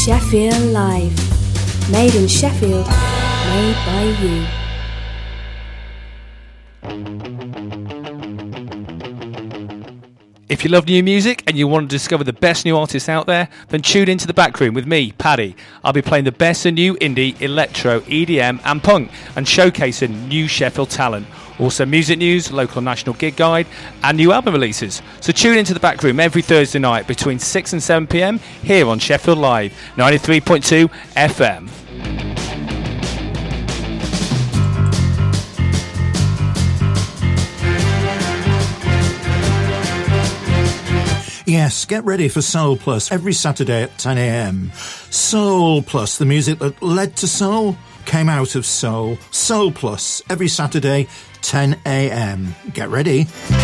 Sheffield Live. Made in Sheffield, made by you. If you love new music and you want to discover the best new artists out there, then tune into The Backroom with me, Paddy. I'll be playing the best of new indie, electro, EDM and punk and showcasing new Sheffield talent. Also music news, local national gig guide and new album releases. So tune into The Backroom every Thursday night between 6 and 7 p.m. here on Sheffield Live, 93.2 FM. Yes, get ready for Soul Plus every Saturday at 10 a.m. Soul Plus, the music that led to soul, came out of soul. Soul Plus every Saturday, 10 a.m. Get ready.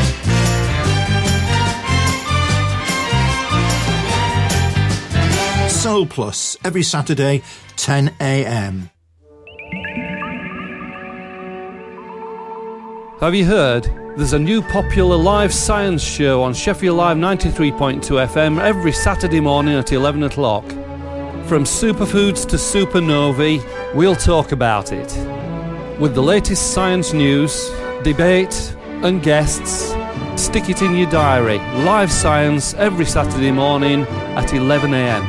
Soul Plus every Saturday, 10 a.m. Have you heard? There's a new popular live science show on Sheffield Live 93.2 FM every Saturday morning at 11 o'clock. From superfoods to supernovae, we'll talk about it. With the latest science news, debate and guests, stick it in your diary. Live science every Saturday morning at 11 a.m.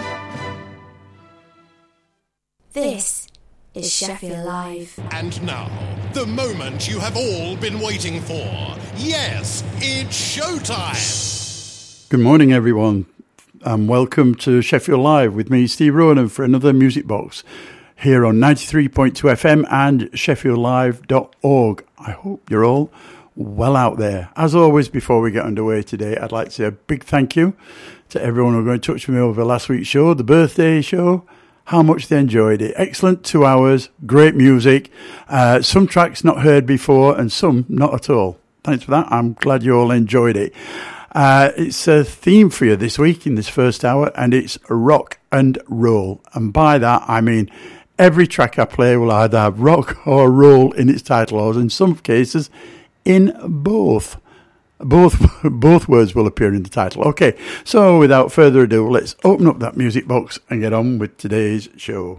This is Sheffield Live. And now, the moment you have all been waiting for. Yes, it's showtime! Good morning, everyone, and welcome to Sheffield Live with me, Steve Ronan, for another Music Box here on 93.2 FM and sheffieldlive.org. I hope you're all well out there. As always, before we get underway today, I'd like to say a big thank you to everyone who got in touch with me over last week's show, the birthday show. How much they enjoyed it. Excellent 2 hours, great music, some tracks not heard before and some not at all. Thanks for that. I'm glad you all enjoyed it. It's a theme for you this week in this first hour, and it's rock and roll. And by that, I mean every track I play will either have rock or roll in its title, or in some cases, in both. Both words will appear in the title. Okay, so without further ado, let's open up that music box and get on with today's show.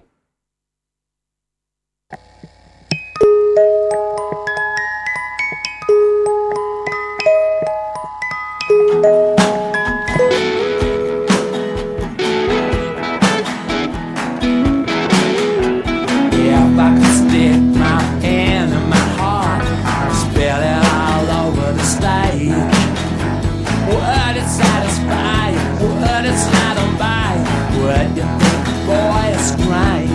Yeah, if I could stick my hand in my heart, I'd spill it all over the stage. Would it satisfy you? Would it satisfy you? Would you think, boy, it's great?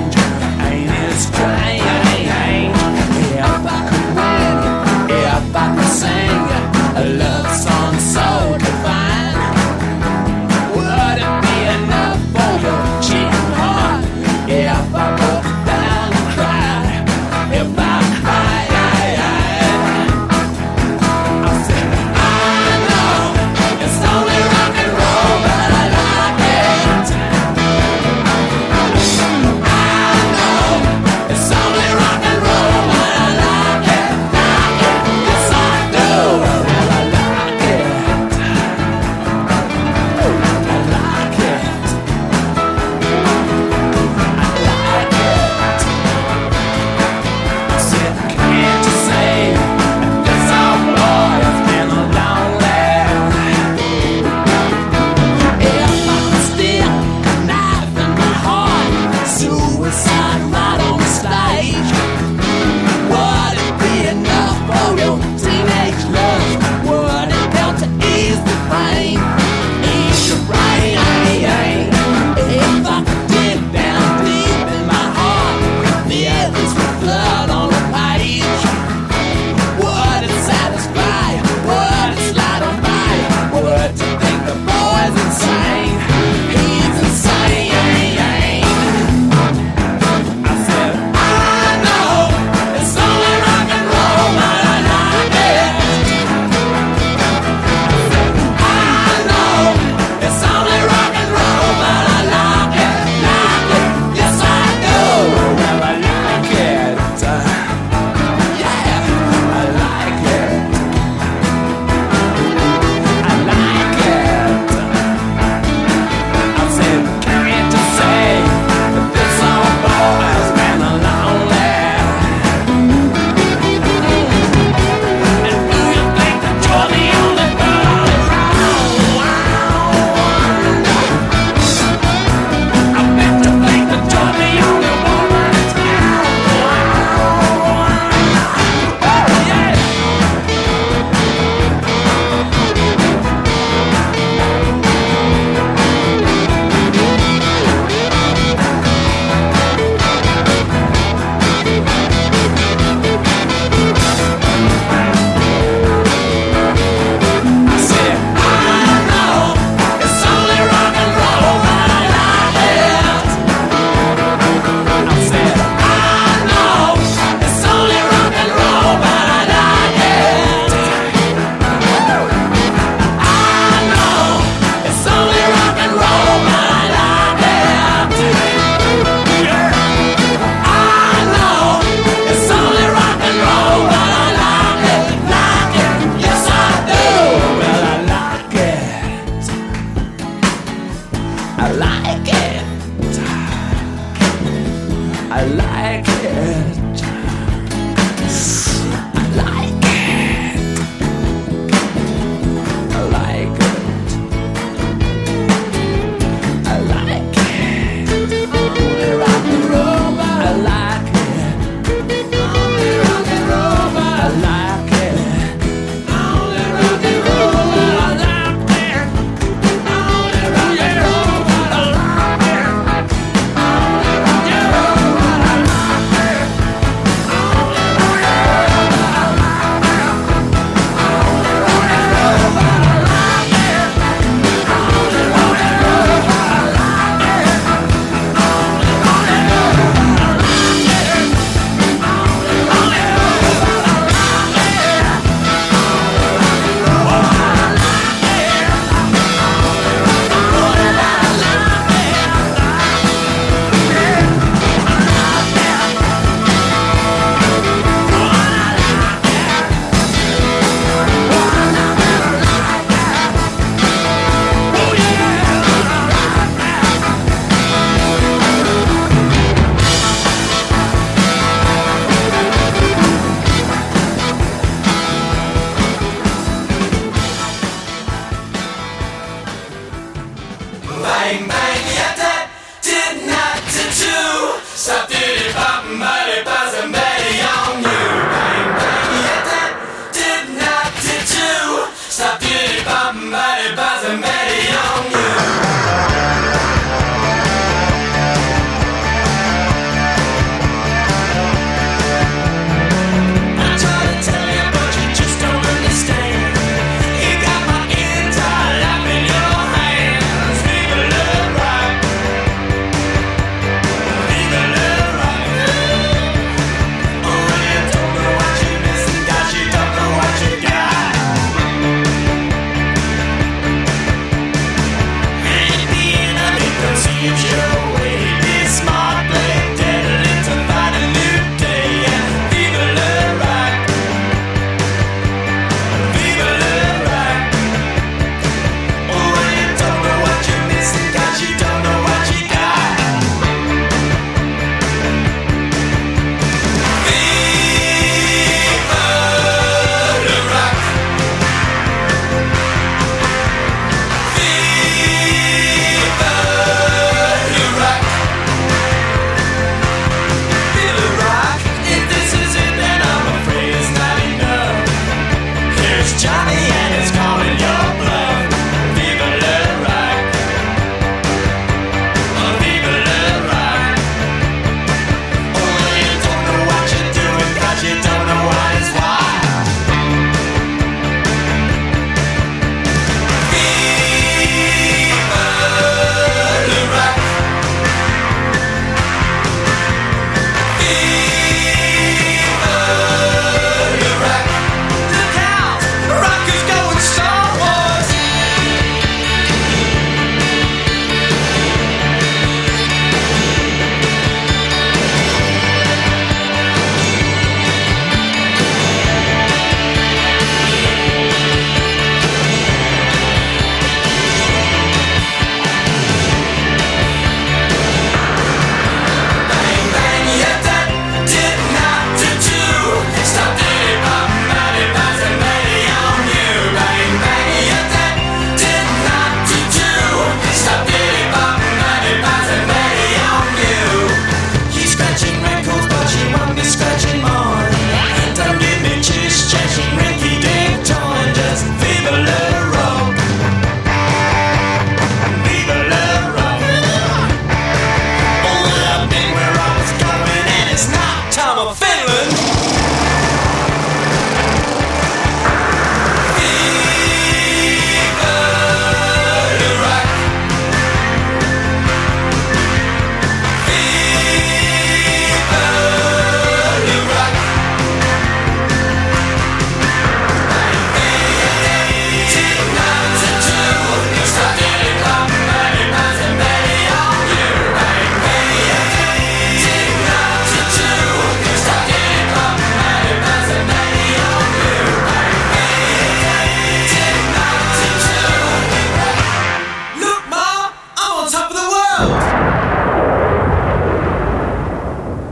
I like it. I like it. I like it. I like it. I like it. Only rock and roll, but I like it. Only rock and roll, but I like it. Only rock and roll, but I like it. Only rock and roll, but I like it. Only rock and roll, but I like it. Only rock and roll.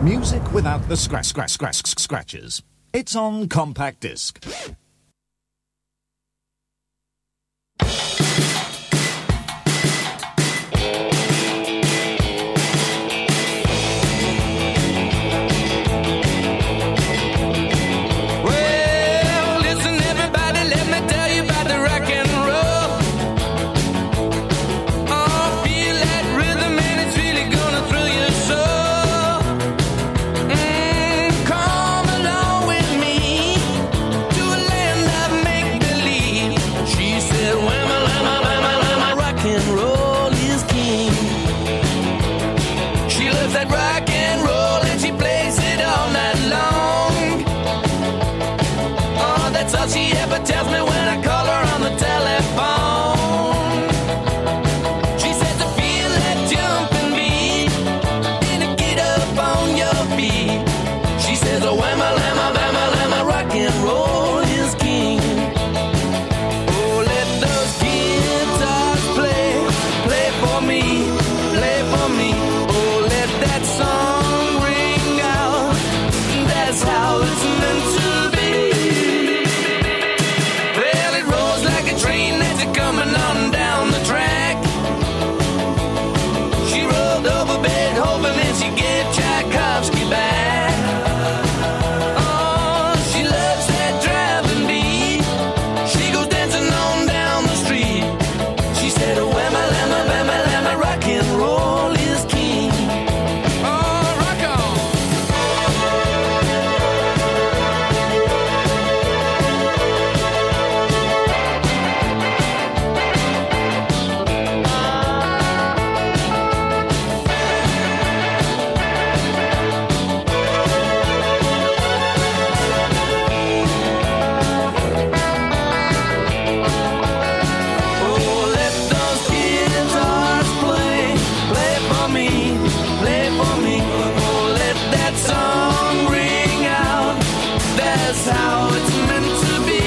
Music without the scratches. It's on compact disc. Well, listen everybody, let me tell you about the rock and roll. Oh, feel that rhythm and it's really gonna thrill your soul. Come along with me to a land of make-believe. She said, whamma, lamma, lamma, lamma, rock and roll is king. She loves that rock and roll and she plays it all night long. Oh, that's all she ever tells me when I call her on the telephone. She says to feel that jumping beat and to get up on your feet. She says, oh, whamma, lamma, bamma, lamma, rock and roll is king. Oh, let those guitars play for me, play for me. Oh, let that song ring out. That's how it's meant to be. Well, it rolls like a train that's coming on down the track. She rolled over Beethoven and she gave Tchaikovsky back. Oh, she loves that driving beat. She goes dancing on down the street. She said, oh, whamma, lamma, bamma, lamma, rock and roll is king. Oh, rock on. Oh, let those guitars play for me, play for me. Oh, let that song ring out. That's how it's meant to be.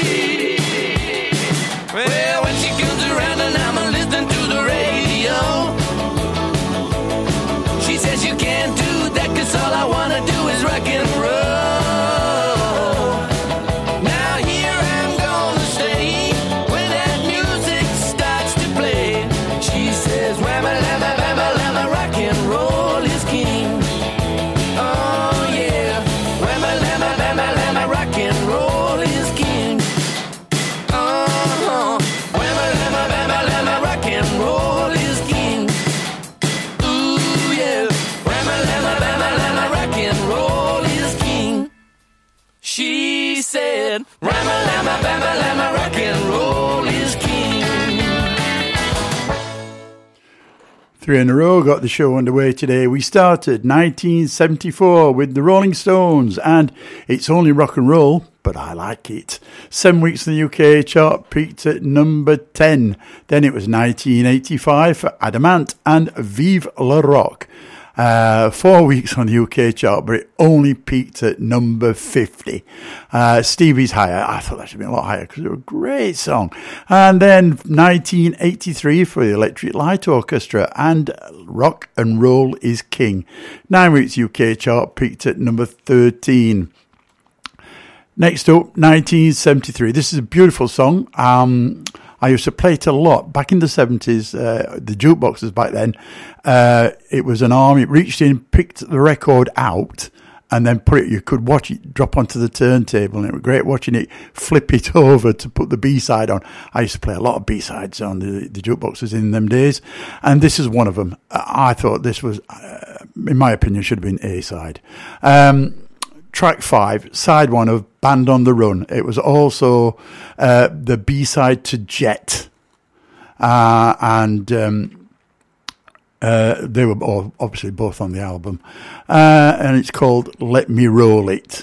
Well, when she comes around and I'm listening to the radio, she says you can't do that 'cause all I wanna do is rock and roll. Now here I'm gonna stay when that music starts to play. She says, whamma, lamma, bamma, lamma, rock and roll is king. Oh yeah, whamma, lamma, bamma, lamma, rock and roll is king. Whamma, lamma, bamma, lamma, rock and roll is king. Ooh yeah, whamma, lamma, bamma, lamma, rock and roll is king. She said, whamma, lamma, bamma, lamma, rock and roll is king. 3 in a row got the show underway today. We started 1974 with the Rolling Stones and It's Only Rock and Roll, but I Like It. 7 weeks in the UK chart, peaked at number 10. Then it was 1985 for Adamant and Vive le Rock. 4 weeks on the UK chart, but it only peaked at number 50. Stevie's higher. I thought that should be a lot higher because it was a great song. And then 1983 for the Electric Light Orchestra and Rock and Roll is King. 9 weeks UK chart, peaked at number 13. Next up, 1973. This is a beautiful song. I used to play it a lot back in the 70s, the jukeboxes back then. It was an arm, it reached in, picked the record out, and then put it, you could watch it drop onto the turntable, and it was great watching it flip it over to put the B-side on. I used to play a lot of B-sides on the jukeboxes in them days, and this is one of them. I thought this was, in my opinion, should have been A-side. Track 5, side 1 of Band on the Run. It was also the B-side to Jet. And they were obviously both on the album. And it's called Let Me Roll It.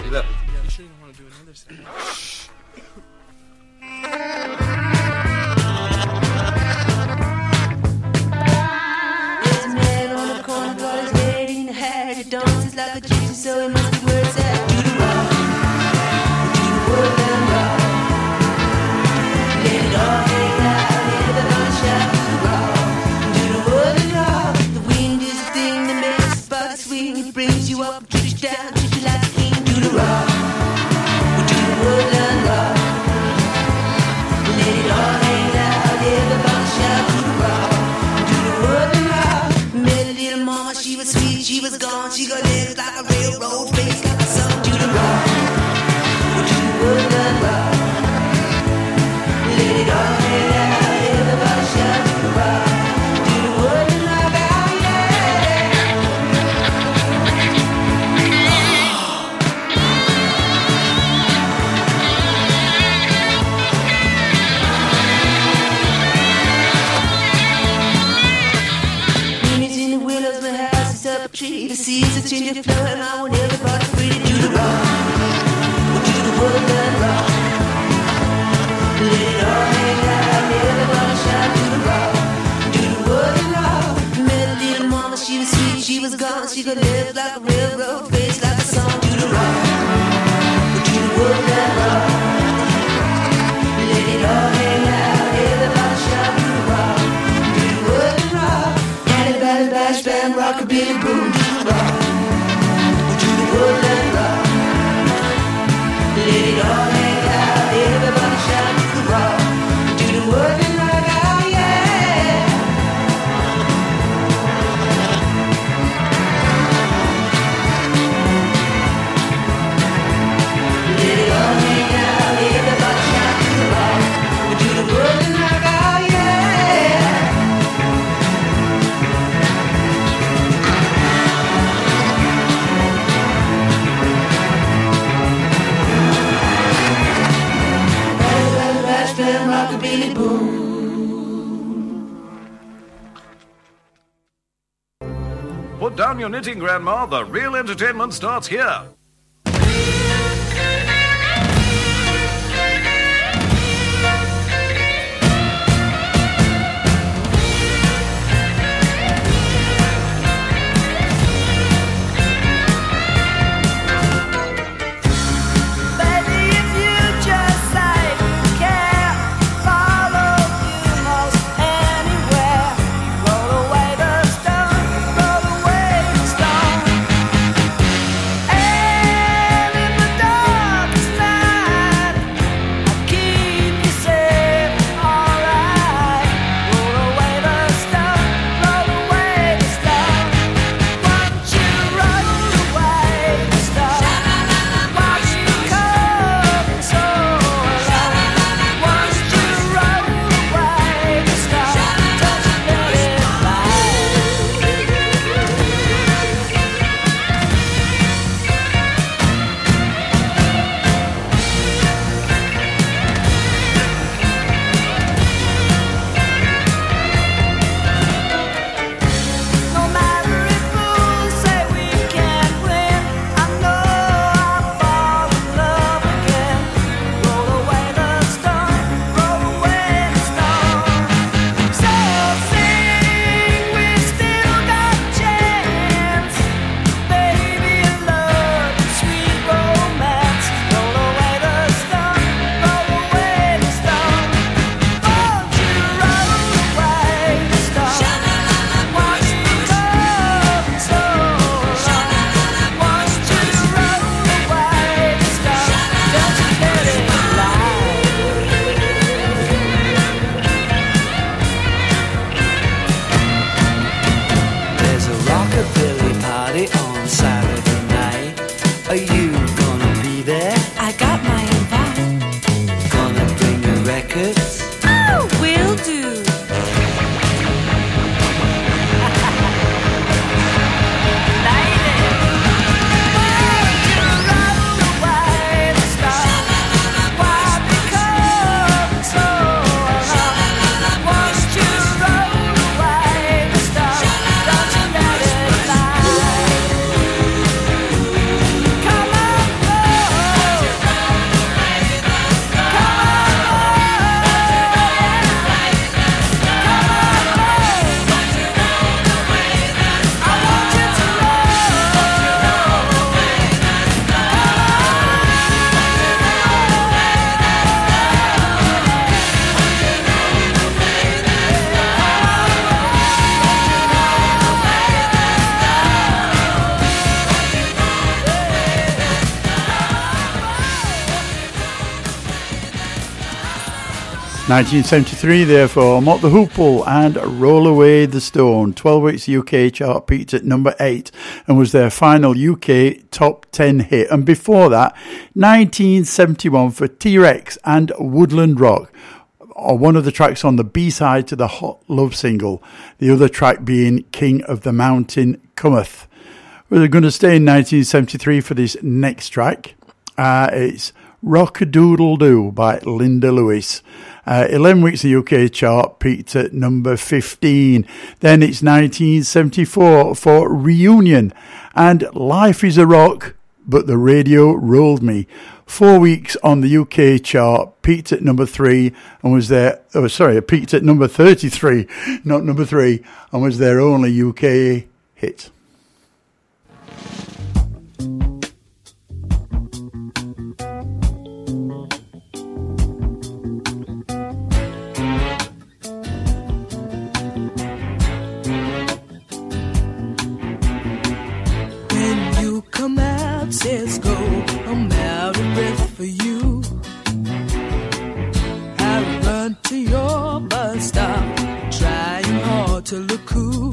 See, look. You sure you don't want to do another set? There's a man on the corner, got his head in the hat. He dances like a gypsy, so he must be where it's at. Do the rock, do the woodland rock. Let it all hang out, everybody shout. Do the rock, do the woodland rock. The wind is the thing that makes the body swing. It brings you up, treats you down, treats you like a king. Do the rock, do the woodland rock. Let it all hang out, everybody shout. Do the rock. Met a little mama, she was sweet, she was gone. She got legs like a railroad, face like a sun. Do the rock, do the woodland rock. Let it all hang out, everybody shout. Do the rock, do the woodland rock, oh yeah. Moonies in the willows, my house is up a tree. The seeds are change flow, and I want everybody free to do the rock, do the woodland rock. Let it all hang out, everybody shout. Do the rock, do the woodland rock. Met a little mama, she was sweet, she was gone. She got legs like a railroad, face like a song. Do the rock, do the woodland rock. Let it all hang out, everybody shout. Do the rock, do the woodland rock. Bally, bash, bam, rockabilly, boom. Do the rock, do the woodland rock. Let it all hang out, everybody shout. Do the rock, do the woodland rock, oh yeah. Let it all hang out, everybody shout. Do the rock, do the woodland rock, oh yeah. Rockabilly boom. Put down your knitting, Grandma. The real entertainment starts here. Hey! 1973, therefore, Mott the Hoople and Roll Away the Stone. 12 weeks UK chart, peaked at number 8 and was their final UK top 10 hit. And before that, 1971 for T-Rex and Woodland Rock, or one of the tracks on the B-side to the Hot Love single, the other track being King of the Mountain Cometh. We're going to stay in 1973 for this next track. It's Rock-a-Doodle-Doo by Linda Lewis. 11 weeks the UK chart, peaked at number 15. Then it's 1974 for Reunion and Life is a Rock, but the radio rolled me. 4 weeks on the UK chart, peaked at number 3 and was their, peaked at number 33, not number 3, and was their only UK hit. Says go, I'm out of breath for you. I run to your bus stop, trying hard to look cool.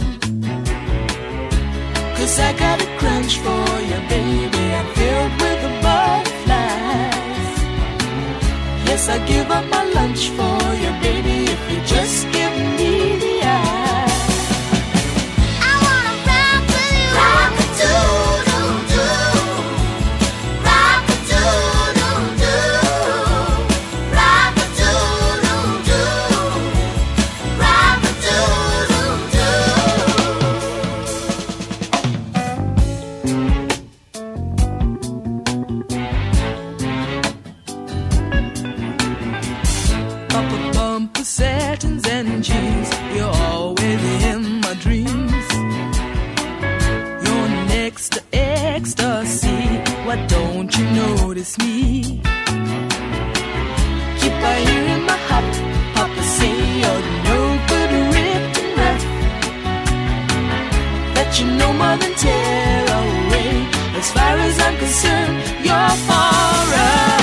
'Cause I got a crunch for you, baby. I'm filled with the butterflies. Yes, I give up my lunch for you, baby, if you just give me the eye. I wanna rock with you, rock-a-doodle. Satins and jeans, you're always in my dreams. You're next to ecstasy, why don't you notice me? Keep on hearing my papa say you're no good, ripped and rough, that you know more than tear away. As far as I'm concerned, you're far up.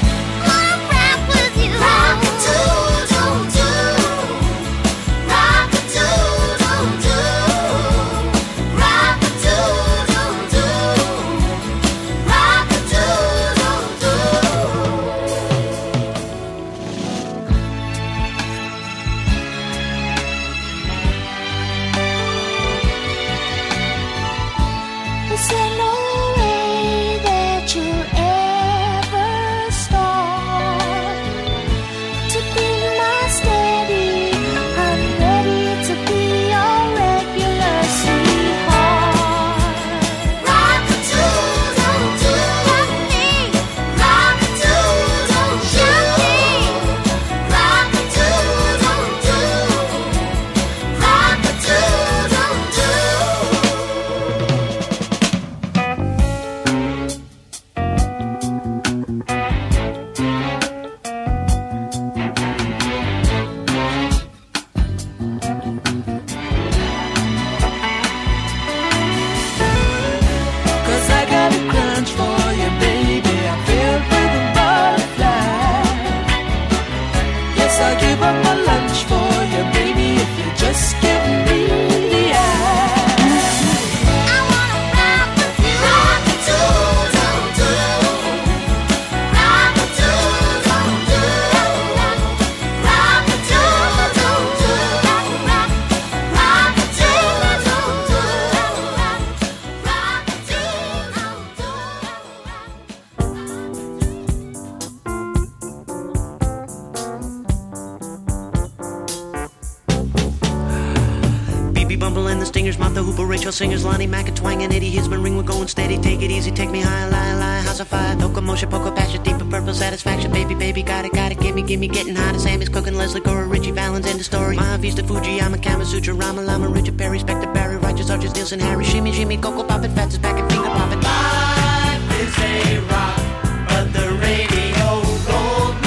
Singers Lonnie Mac and Twang and Eddie Hisman ring, we're going steady. Take it easy, take me high, lie, house of fire, locomotion, poker, passion, deeper purple satisfaction. Baby, got it, gimme, getting hot as Sammy's cooking. Leslie Gore, Richie Valens, end the story. Mahavista, Fujiyama, Kama Sutra, Rama Lama, Richard Perry, Spectre Barry, Righteous Arches, Nielsen, Harry, Shimmy, Coco Poppin', Fats is back and finger poppin'. Life is a rock, but the radio rolled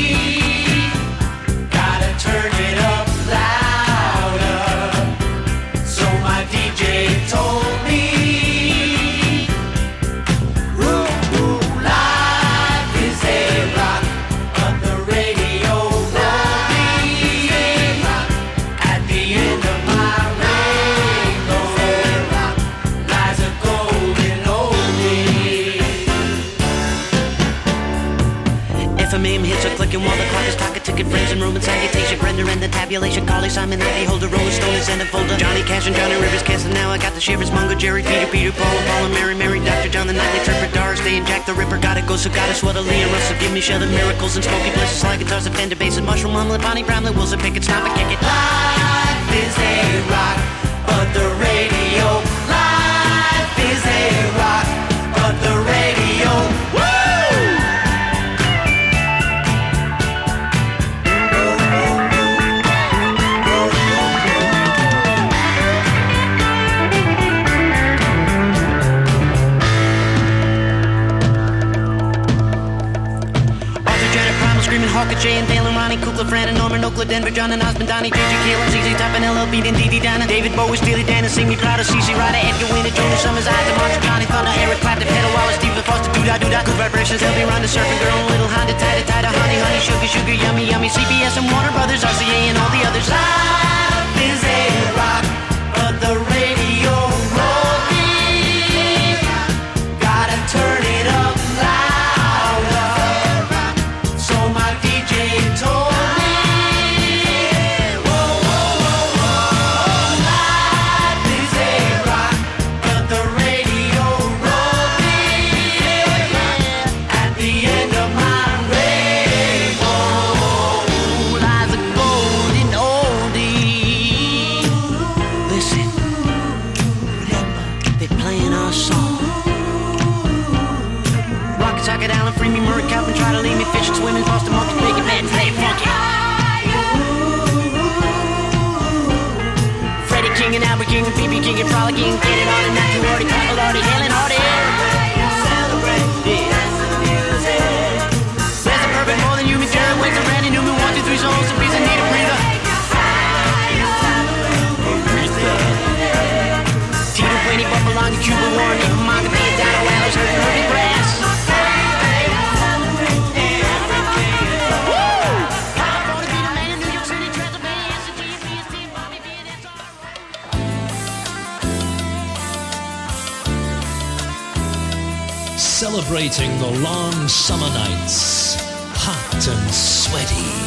me. Gotta turn it up louder. So my DJ told me, life is a rock, but the radio rolled me. cylinder and the tabulation. Carly Simon, Heavy Holder, Rolling Stone is in a folder. Johnny Cash and Johnny Rivers casting. Now I got the shivers. Mungo, Jerry, Peter, Paul, and Mary, Dr. John, the Nightly Tripper, Doris Day, and Jack the Ripper. Gotta go, so gotta sweater, Lee and Russell. Give me shelter, miracles, and smoky places. Slide guitars, and Fender basses. Mushroom, Omelet, Bonnie, Bramlett, Wilson, Pickett, stop and kick it. Life is a rock, but the radio. Life is a rock, but the radio. Woo! Screaming Hawker, Jay and Dale and Ronnie, Kukla, Fran and Norman, Oakland, Denver, John and Osmond, Donnie, JJ, Kayla, ZZ Top and LL Beat and Dee Dee Donna, David Bowie, Steely Dan and Sing Me Proud of CC Ryder, Edgar Winter, Jonas Summers, Isaac Martin, Johnny Thunder, Eric Clapton, Pedal Wallace, Stephen Foster, Doo-Dah, Doo-Dah, Good Vibrations, LB Ron, the Surfing Girl, Little Honda, Tida, Honey, Honey, Sugar, Sugar, Yummy, Yummy, CBS and Warner Brothers, RCA and all the others. Life is a rock, but the radio rolled me. Gotta turn it up louder. So my DJ told me, whoa, whoa, whoa, whoa. Life is a rock, but the radio rolled me. At the end of my rainbow lies a golden oldie. Listen, remember, they're playing our song. Rocket Socket, Allen, Free Me, Murray, Calvin, try to leave me, fishing, swimming, Boston, Monkey, make it mad, play it funky. Freddie King and Albert King and BB King and Frolicking, get it on and not too hardy, Papa Lordy, Helen Hardy. Celebrate this music. There's a perfect more than you, me, Jerry Winston, Randy Newman, 1, 2, 3 songs, a piece of need a breather. Tito, Winnie, Buffalong, Cuba, Warren, even Manga, Theodano, Alice, Herbie Brass. Celebrating the long summer nights, hot and sweaty.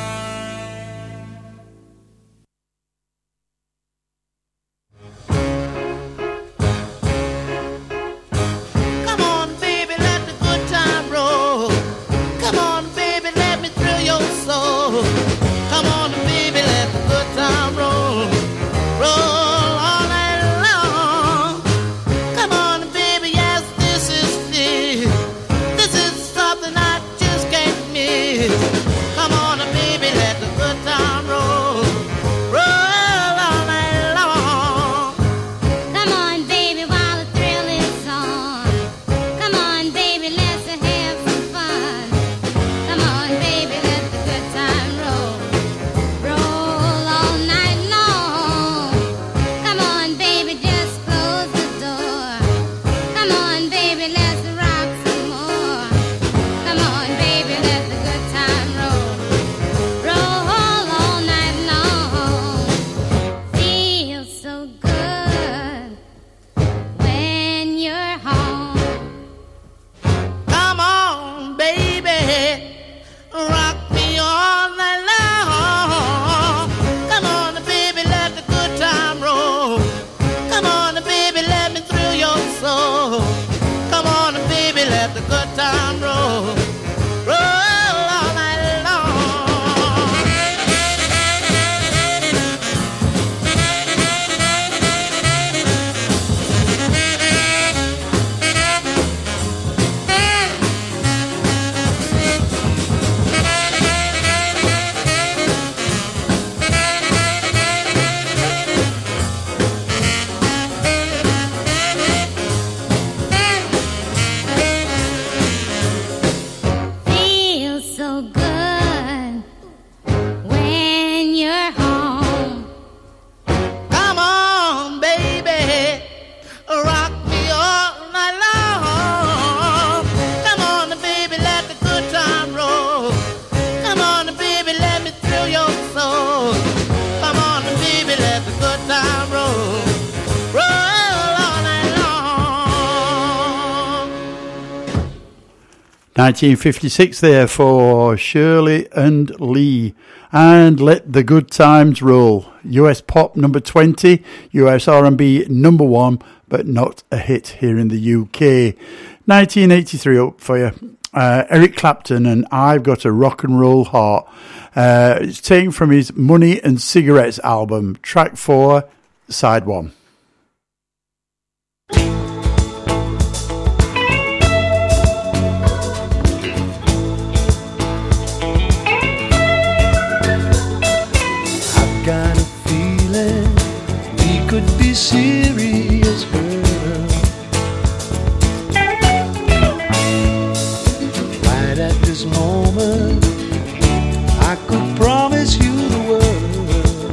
Come on, baby, let the good time roll. Come on, baby, let me thrill your soul. Come on, baby, let the good time roll. Roll all night long. Come on, baby, yes, this is something I just can't miss. Come on, baby, let the good time roll. Roll all night long. Come on, baby, while the thrill is on. Come on, baby, let's have some fun. Come on, baby, let the good time roll. Roll all night long. Come on, baby, just close the door. Come on, baby, let's rock some more. Come on, baby, let the good time roll. Roll all night long. Feels so good when you're home. Come on, baby, rock me all night long. Come on, baby, let the good time roll. Come on, baby, let me thrill your soul. Come on, baby, let the good time roll. Roll all night long. Feels so good when you're home. Come on, baby, rock me all night long. Come on, baby, let the good time roll. Come on, baby, let me thrill your soul. Come on, baby, let the good time roll. Roll all night long. 1956 there for Shirley and Lee. and Let the Good Times Roll. US pop number 20, US R&B number 1, but not a hit here in the UK. 1983 up for you. Eric Clapton and I've Got a Rock and Roll Heart. It's taken from his Money and Cigarettes album, track 4, side 1. Got a feeling we could be serious, girl. Right at this moment, I could promise you the world.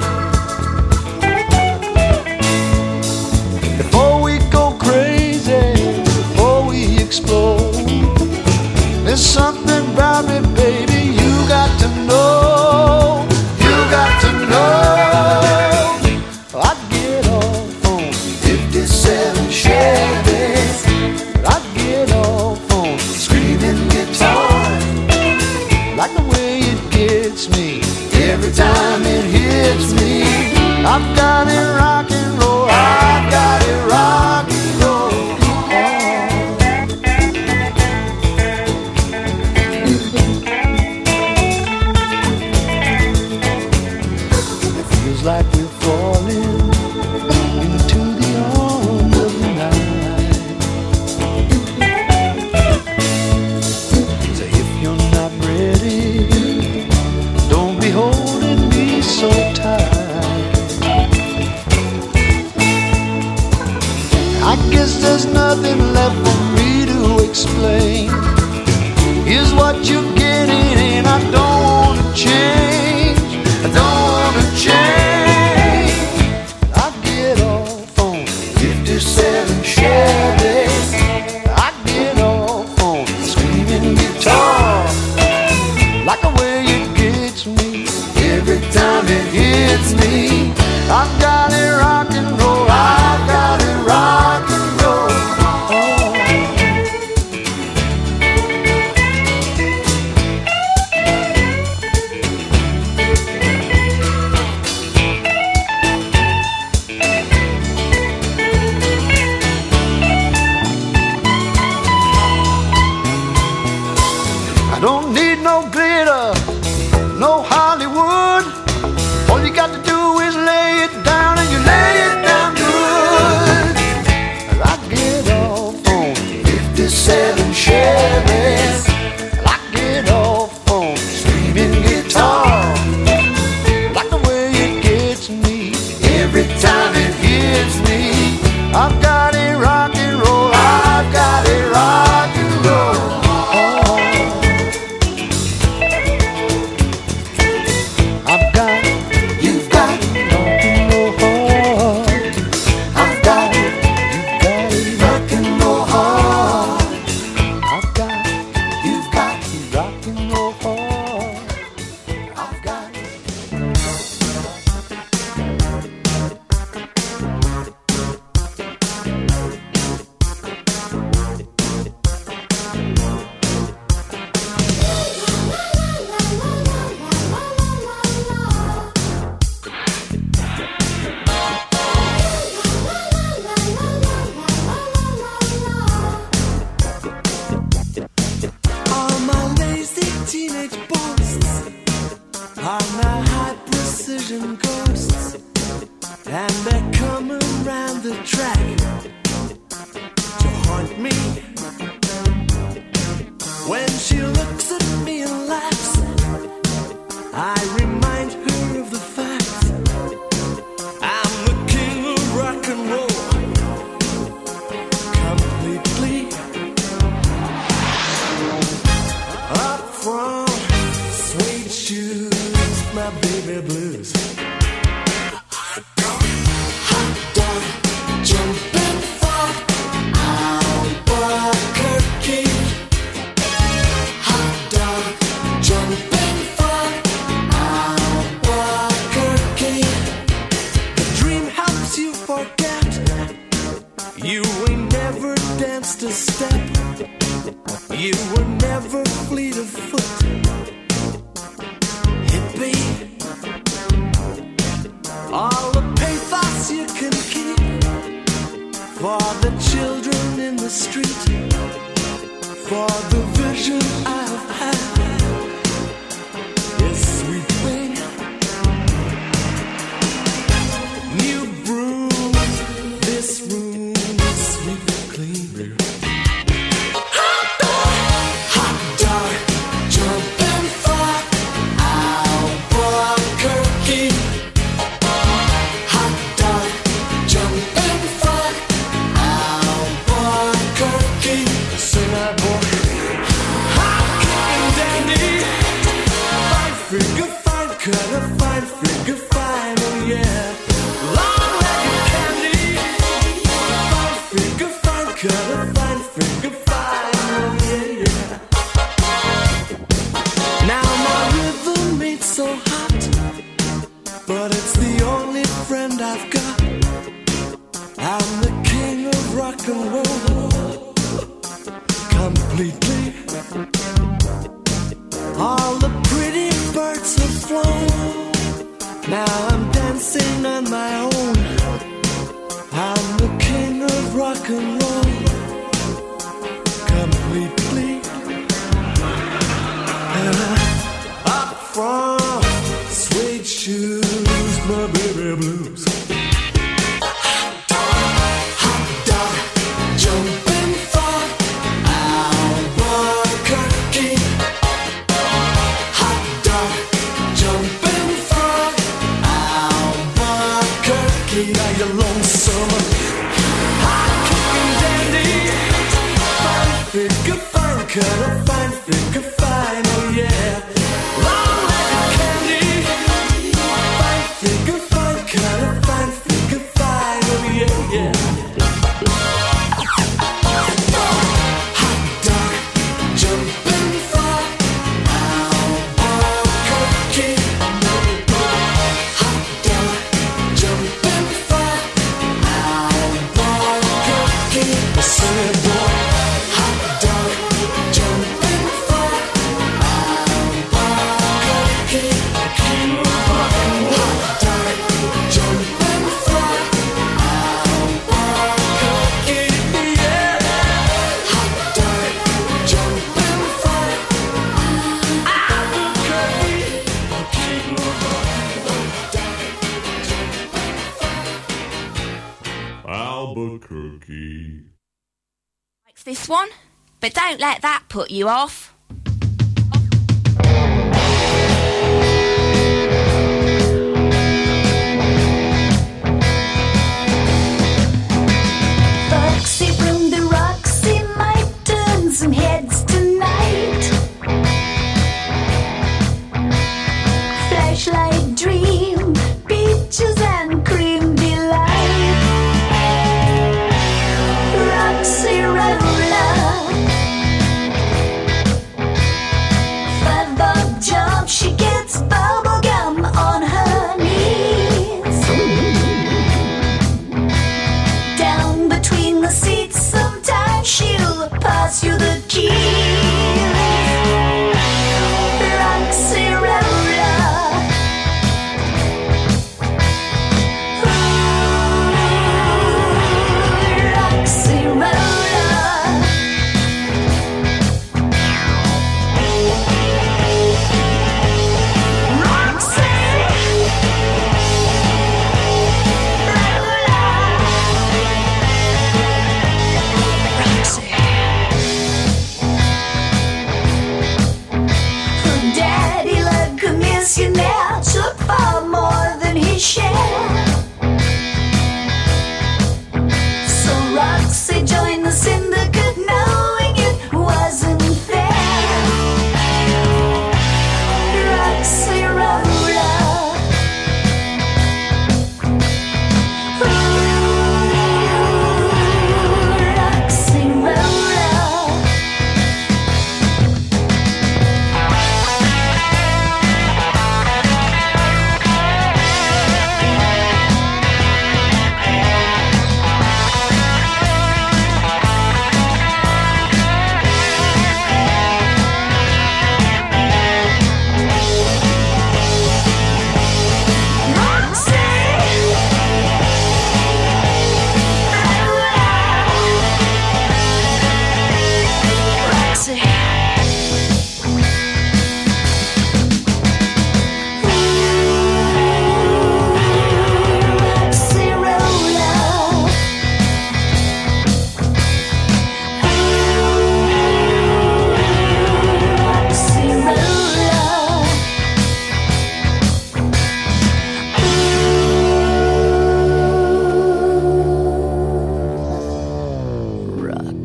Before we go crazy, before we explode, there's something about me, baby, you got to know. Got to know. I'd get off on 57 Chevys. I'd get off on screaming guitar. Like the way it gets me every time it hits me. I've got it rock and roll. I've got it rock and roll. Like we're falling into the arms of the night. So if you're not ready, don't be holding me so tight. I guess there's nothing left for me to explain. Here's what you're getting, and I don't want to change. I don't want to change. Chevys. I get off on screaming guitar. Like the way it gets me every time it hits me. I've got it rock and roll. I've got it rock and roll. Don't need no glitter, no Hollywood. All you got to do is lay it down, and you lay it down good. I get off on 57 Chevys. I get off on screaming guitar. Like the way it gets me every time it hits me. I've got it rock and roll. I've got it rock and roll. You were never fleet of foot. Hippie, for the children in the street, for the vision I've had is sweeping. New broom, this room is sweeping clean. Hot dog, jumping for Albuquerque. Hot dog, jumping for Albuquerque. Sing that boy. Hot kicking dandy. Fine figure, fine cutter, fine figure, fine, oh yeah. Long-legged candy. Fine figure, fine cutter, fine figure, fine, oh yeah, yeah. Now my rhythm ain't so hot, but it's the only friend I've got. I'm the king of rock and roll, completely. All the pretty birds have flown. Now I'm dancing on my own. I'm the king of rock and roll, completely. Up from suede shoes, my baby blues. Hot dog, jumping for Albuquerque. Hot dog, jumping for Albuquerque. Now you're lonesome. Hot kicking dandy. Fine figure, fine cutter, fine figure, fine, oh yeah. Long-legged candy. Fine figure, fine cutter, fine figure, fine, oh yeah, yeah. Hot dog, jumping for Albuquerque. Hot dog, jumping for Albuquerque. Sing it, boy. Hot dog, jumping for Albuquerque. Hot dog, jumping for Albuquerque. Yeah. Hot dog, jumping for Albuquerque. Likes this one, but don't let that put you off. Foxy from the Roxy might turn some heads tonight. Flashlight dream, peaches and cream delight. Roxy Rolla, $5 job, she gets bubble gum on her knees. Down between the seats, sometimes she'll pass you the keys. Roxy Rolla, Roxy Rolla.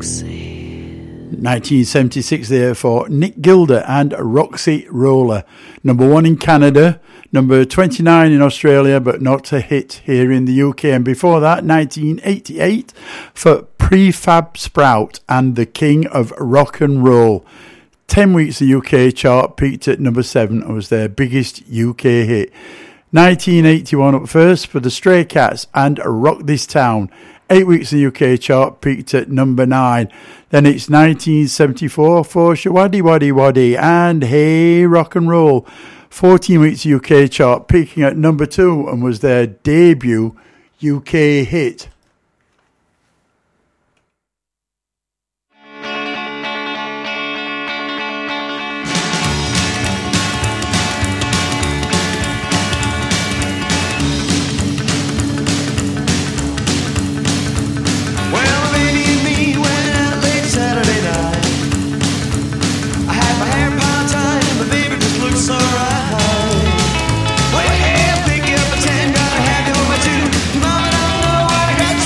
1976 there for Nick Gilder and Roxy Roller. Number 1 in Canada, number 29 in Australia, but not a hit here in the UK. And before that, 1988 for Prefab Sprout and The King of Rock and Roll. 10 weeks the UK chart, peaked at number 7 and was their biggest UK hit. 1981 up first for the Stray Cats and Rock This Town. 8 weeks the UK chart, peaked at number 9. Then it's 1974 for Shawaddy Waddy Waddy and Hey Rock and Roll. 14 weeks UK chart, peaking at number 2 and was their debut UK hit. Well, hey, pick up a 10, gotta have you on my 2. Mama don't know what I got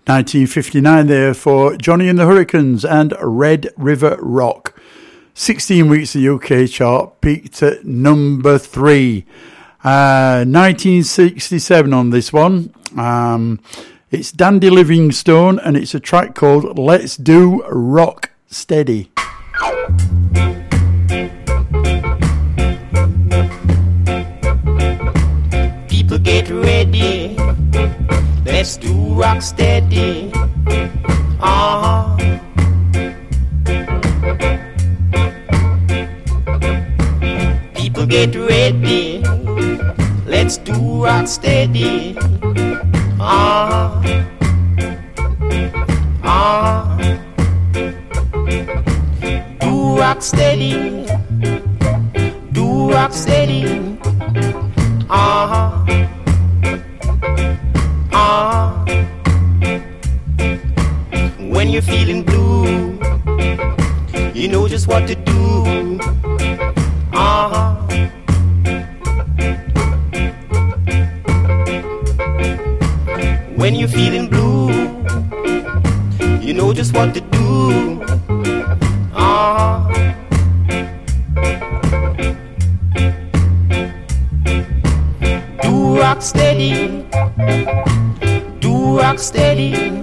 1959 there for Johnny and the Hurricanes and Red River Rock. 16 weeks the UK chart, peaked at number 3. 1967 on this one. It's Dandy Livingstone and it's a track called Let's Do Rock Steady. People get ready, let's do rock steady. People get ready, let's do rock steady. Do rock steady, do rock steady. When you're feeling blue, you know just what to do. When you're feeling blue, you know just what to do. Do rock steady, do rock steady.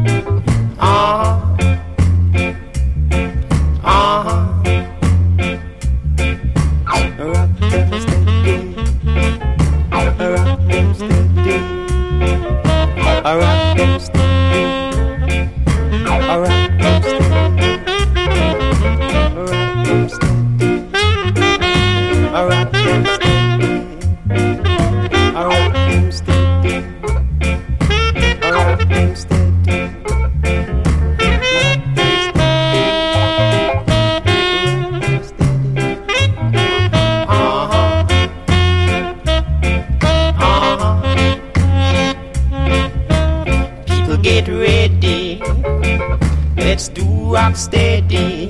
Get ready, let's do rock steady.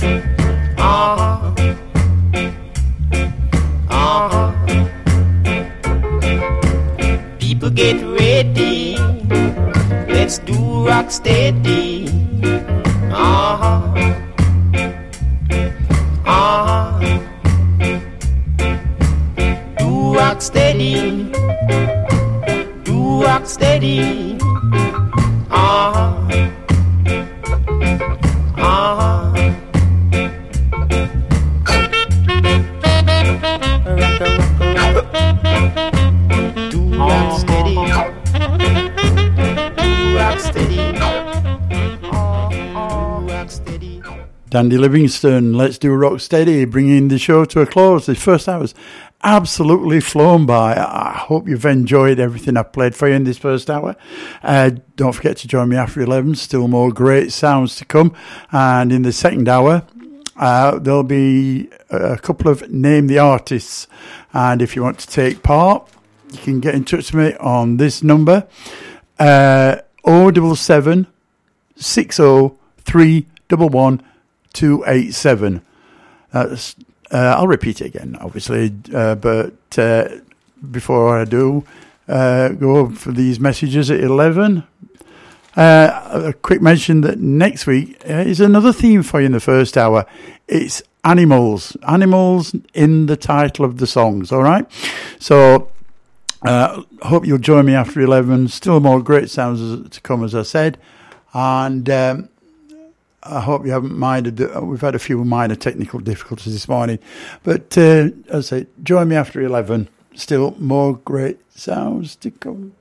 People get ready, let's do rock steady. Do rock steady, do rock steady. Dandy Livingstone, Let's Do Rock Steady, bringing the show to a close. The first hour's absolutely flown by. I hope you've enjoyed everything I've played for you in this first hour. Don't forget to join me after 11. Still more great sounds to come. And in the second hour, there'll be a couple of Name the Artists. And if you want to take part, you can get in touch with me on this number, 077 60 311 287. That's I'll repeat it again, obviously, but before I do go for these messages at 11, a quick mention that next week is another theme for you in the first hour. It's animals in the title of the songs, all right? So hope you'll join me after 11. Still more great sounds to come, as I said, and I hope you haven't minded that we've had a few minor technical difficulties this morning. But as I say, join me after 11. Still more great sounds to come.